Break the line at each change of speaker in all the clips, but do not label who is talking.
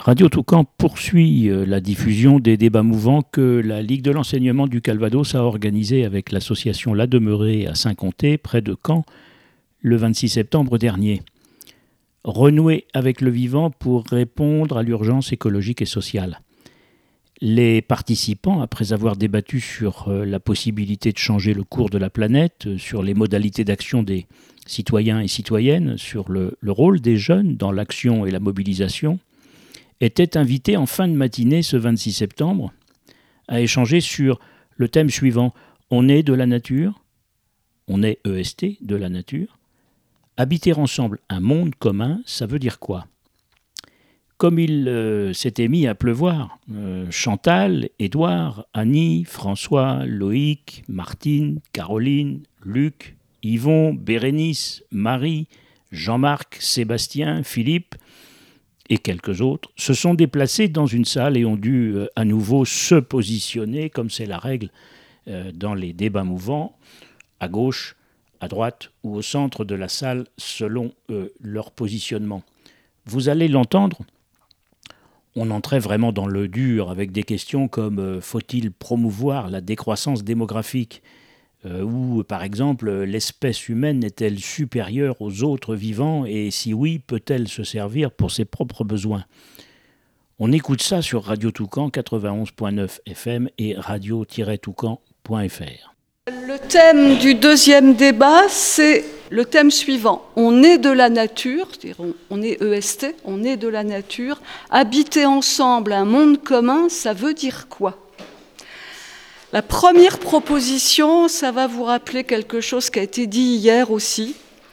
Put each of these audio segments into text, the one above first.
Radio Toucan poursuit la diffusion des débats mouvants que la Ligue de l'enseignement du Calvados a organisé avec l'association La Demeurée à Saint-Comté, près de Caen, le 26 septembre dernier. Renouer avec le vivant pour répondre à l'urgence écologique et sociale. Les participants, après avoir débattu sur la possibilité de changer le cours de la planète, sur les modalités d'action des citoyens et citoyennes, sur le rôle des jeunes dans l'action et la mobilisation, étaient invités en fin de matinée ce 26 septembre à échanger sur le thème suivant. On est de la nature, on est EST de la nature. Habiter ensemble un monde commun, ça veut dire quoi ? Comme il s'était mis à pleuvoir, Chantal, Édouard, Annie, François, Loïc, Martine, Caroline, Luc, Yvon, Bérénice, Marie, Jean-Marc, Sébastien, Philippe et quelques autres se sont déplacés dans une salle et ont dû à nouveau se positionner, comme c'est la règle dans les débats mouvants, à gauche, à droite ou au centre de la salle selon leur positionnement. Vous allez l'entendre, on entrait vraiment dans le dur avec des questions comme faut-il promouvoir la décroissance démographique ou par exemple l'espèce humaine est-elle supérieure aux autres vivants et si oui, peut-elle se servir pour ses propres besoins ? On écoute ça sur Radio Toucan 91.9 FM et radio-toucan.fr.
Le thème du deuxième débat, c'est le thème suivant. On est de la nature, c'est-à-dire on est EST, on est de la nature. Habiter ensemble un monde commun, ça veut dire quoi ? La première proposition, ça va vous rappeler quelque chose qui a été dit hier aussi.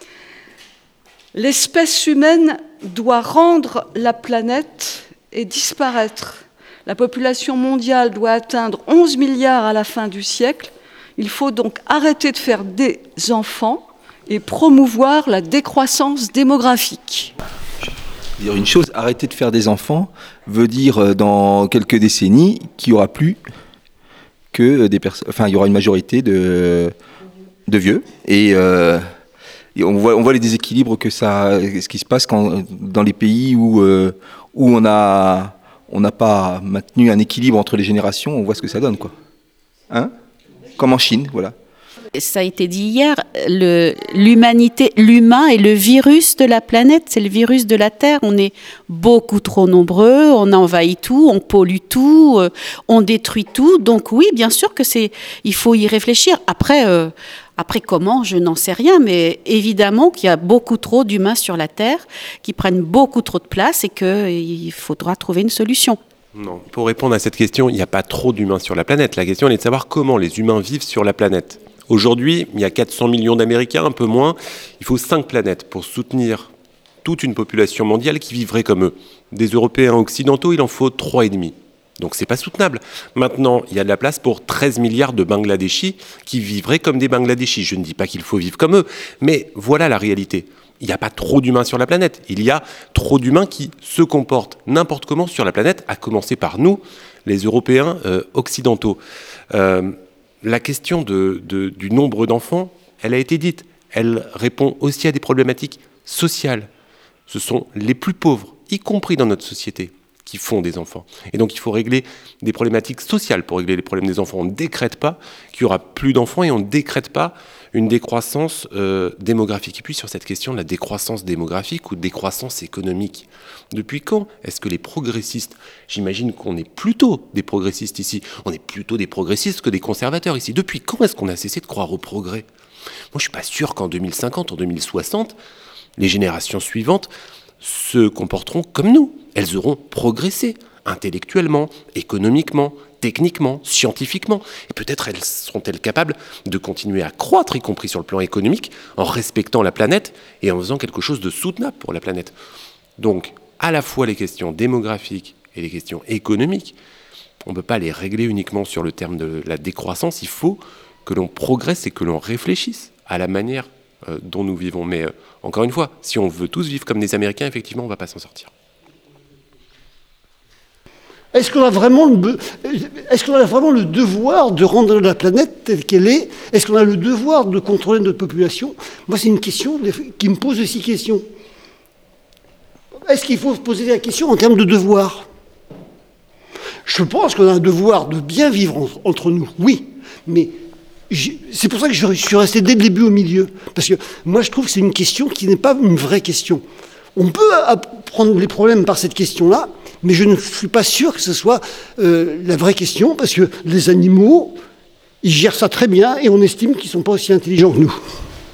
L'espèce humaine doit rendre la planète et disparaître. La population mondiale doit atteindre 11 milliards à la fin du siècle. Il faut donc arrêter de faire des enfants et promouvoir la décroissance démographique.
Dire une chose, arrêter de faire des enfants veut dire dans quelques décennies qu'il n'y aura plus que des personnes, enfin il y aura une majorité de vieux et on voit les déséquilibres que ça, ce qui se passe dans les pays où on n'a pas maintenu un équilibre entre les générations, on voit ce que ça donne quoi, hein ? Comme en Chine, voilà.
Ça a été dit hier, l'humanité, l'humain est le virus de la planète, c'est le virus de la Terre. On est beaucoup trop nombreux, on envahit tout, on pollue tout, on détruit tout. Donc oui, bien sûr il faut y réfléchir. Après comment, je n'en sais rien, mais évidemment qu'il y a beaucoup trop d'humains sur la Terre qui prennent beaucoup trop de place et qu'il faudra trouver une solution.
Non, pour répondre à cette question, il n'y a pas trop d'humains sur la planète. La question elle est de savoir comment les humains vivent sur la planète. Aujourd'hui, il y a 400 millions d'Américains, un peu moins. Il faut 5 planètes pour soutenir toute une population mondiale qui vivrait comme eux. Des Européens occidentaux, il en faut 3,5. Donc c'est pas soutenable. Maintenant, il y a de la place pour 13 milliards de Bangladeshis qui vivraient comme des Bangladeshis. Je ne dis pas qu'il faut vivre comme eux, mais voilà la réalité. Il n'y a pas trop d'humains sur la planète. Il y a trop d'humains qui se comportent n'importe comment sur la planète, à commencer par nous, les Européens occidentaux. La question du nombre d'enfants, elle a été dite. Elle répond aussi à des problématiques sociales. Ce sont les plus pauvres, y compris dans notre société, qui font des enfants. Et donc il faut régler des problématiques sociales pour régler les problèmes des enfants. On ne décrète pas qu'il y aura plus d'enfants et on ne décrète pas une décroissance démographique. Et puis sur cette question de la décroissance démographique ou de décroissance économique, depuis quand est-ce que les progressistes, j'imagine qu'on est plutôt des progressistes ici, on est plutôt des progressistes que des conservateurs ici, depuis quand est-ce qu'on a cessé de croire au progrès ? Moi je ne suis pas sûr qu'en 2050, en 2060, les générations suivantes se comporteront comme nous. Elles auront progressé intellectuellement, économiquement, techniquement, scientifiquement. Et peut-être seront-elles capables de continuer à croître, y compris sur le plan économique, en respectant la planète et en faisant quelque chose de soutenable pour la planète. Donc, à la fois les questions démographiques et les questions économiques, on ne peut pas les régler uniquement sur le terme de la décroissance. Il faut que l'on progresse et que l'on réfléchisse à la manière dont nous vivons. Mais encore une fois, si on veut tous vivre comme des Américains, effectivement, on ne va pas s'en sortir.
Est-ce qu'on a vraiment le devoir de rendre la planète telle qu'elle est ? Est-ce qu'on a le devoir de contrôler notre population ? Moi, c'est une question qui me pose aussi question. est-ce qu'il faut se poser la question en termes de devoir ? Je pense qu'on a un devoir de bien vivre entre nous, oui, mais c'est pour ça que je suis resté dès le début au milieu, parce que moi je trouve que c'est une question qui n'est pas une vraie question. On peut prendre les problèmes par cette question-là, mais je ne suis pas sûr que ce soit la vraie question, parce que les animaux, ils gèrent ça très bien, et on estime qu'ils ne sont pas aussi intelligents que nous.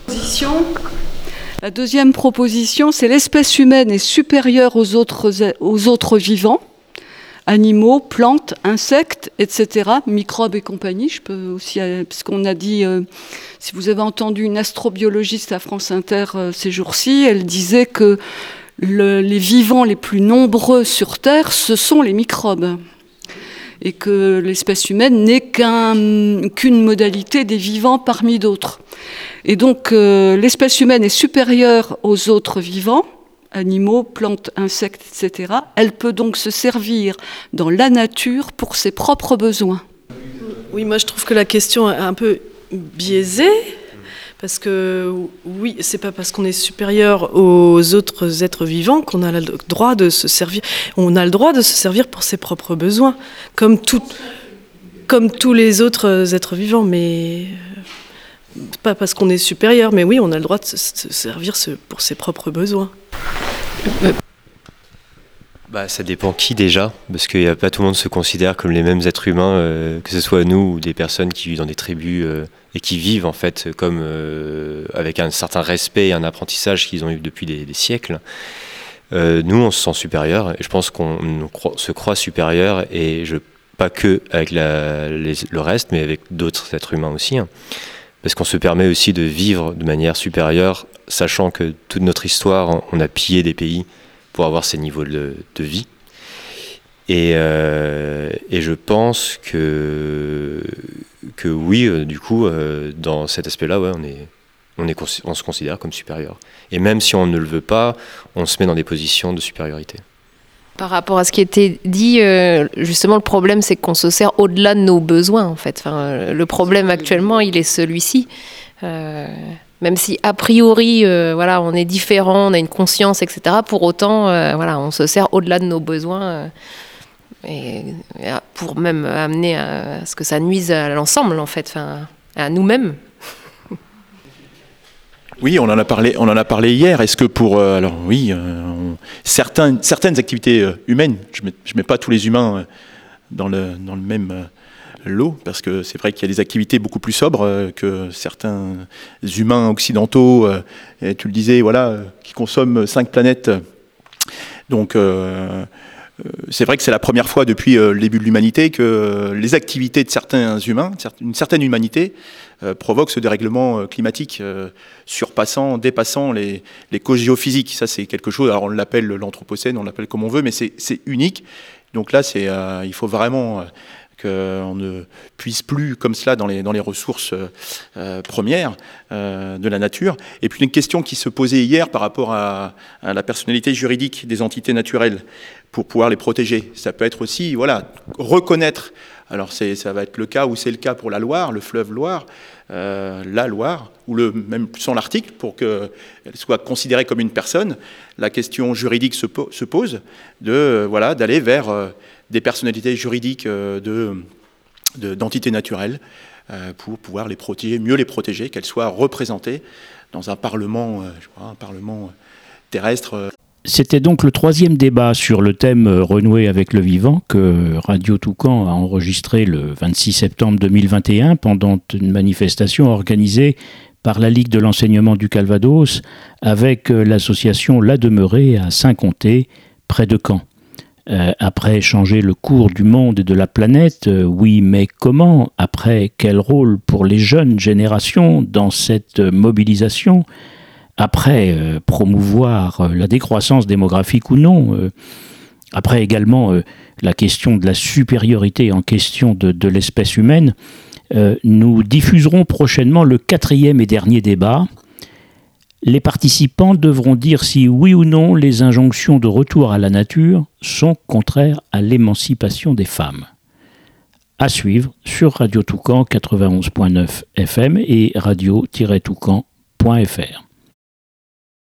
La deuxième proposition, c'est l'espèce humaine est supérieure aux autres vivants, animaux, plantes, insectes, etc., microbes et compagnie. Je peux aussi, parce qu'on a dit, si vous avez entendu une astrobiologiste à France Inter ces jours-ci, elle disait que les vivants les plus nombreux sur Terre, ce sont les microbes. Et que l'espèce humaine n'est qu'une modalité des vivants parmi d'autres. Et donc, l'espèce humaine est supérieure aux autres vivants, animaux, plantes, insectes, etc. Elle peut donc se servir dans la nature pour ses propres besoins.
Oui, moi je trouve que la question est un peu biaisée, parce que oui, c'est pas parce qu'on est supérieur aux autres êtres vivants qu'on a le droit de se servir. On a le droit de se servir pour ses propres besoins, comme tous les autres êtres vivants, mais pas parce qu'on est supérieur, mais oui, on a le droit de se servir pour ses propres besoins.
Ça dépend qui déjà, parce que pas tout le monde se considère comme les mêmes êtres humains, que ce soit nous ou des personnes qui vivent dans des tribus et qui vivent en fait comme avec un certain respect et un apprentissage qu'ils ont eu depuis des siècles. Nous, on se sent supérieur, et je pense qu'on se croit supérieur, et pas que avec le reste, mais avec d'autres êtres humains aussi. Parce qu'on se permet aussi de vivre de manière supérieure, sachant que toute notre histoire, on a pillé des pays pour avoir ces niveaux de vie. Et je pense que oui, du coup, dans cet aspect-là, ouais, on se considère comme supérieur. Et même si on ne le veut pas, on se met dans des positions de supériorité.
Par rapport à ce qui était dit, justement, le problème, c'est qu'on se sert au-delà de nos besoins, en fait. Enfin, le problème actuellement, il est celui-ci. Même si, a priori, on est différent, on a une conscience, etc. Pour autant, on se sert au-delà de nos besoins et pour même amener à ce que ça nuise à l'ensemble, en fait, à nous-mêmes.
Oui, on en a parlé hier. Est-ce que certaines activités humaines, je mets pas tous les humains dans le même lot, parce que c'est vrai qu'il y a des activités beaucoup plus sobres que certains humains occidentaux, et tu le disais, qui consomment 5 planètes. Donc c'est vrai que c'est la première fois depuis le début de l'humanité que les activités de certains humains, une certaine humanité, provoquent ce dérèglement climatique, dépassant les causes géophysiques. Ça, c'est quelque chose, alors on l'appelle l'anthropocène, on l'appelle comme on veut, mais c'est unique. Donc là, il faut vraiment qu'on ne puise plus comme cela dans les ressources premières de la nature. Et puis une question qui se posait hier par rapport à la personnalité juridique des entités naturelles pour pouvoir les protéger. Ça peut être aussi, reconnaître. Alors ça va être le cas, ou c'est le cas pour la Loire, le fleuve Loire, la Loire, ou même sans l'article, pour qu'elle soit considérée comme une personne. La question juridique se pose d'aller vers des personnalités juridiques d'entités naturelles pour pouvoir les protéger, mieux les protéger, qu'elles soient représentées dans un parlement, un parlement terrestre.
C'était donc le 3e débat sur le thème renouer avec le vivant que Radio Toucan a enregistré le 26 septembre 2021 pendant une manifestation organisée par la Ligue de l'enseignement du Calvados avec l'association La Demeurée à Saint-Comté, près de Caen. Après changer le cours du monde et de la planète, oui, mais comment? Après, quel rôle pour les jeunes générations dans cette mobilisation? Après, promouvoir la décroissance démographique ou non. Après également la question de la supériorité en question de l'espèce humaine. Nous diffuserons prochainement le 4e et dernier débat. Les participants devront dire si oui ou non les injonctions de retour à la nature sont contraires à l'émancipation des femmes. À suivre sur Radio Toucan 91.9 FM et radio-toucan.fr.